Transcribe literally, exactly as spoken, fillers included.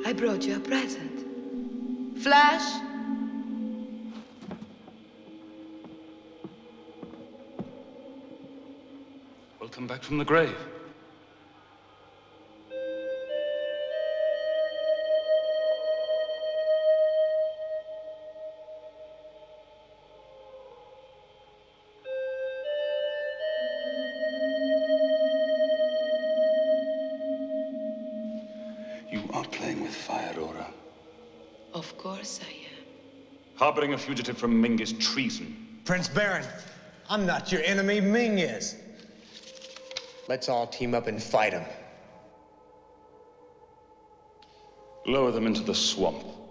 I brought you a present. Flash? Welcome back from the grave. You are playing with fire, Aura. Of course I am. Harboring a fugitive from Ming is treason. Prince Baron, I'm not your enemy, Ming is. Let's all team up and fight him. Lower them into the swamp.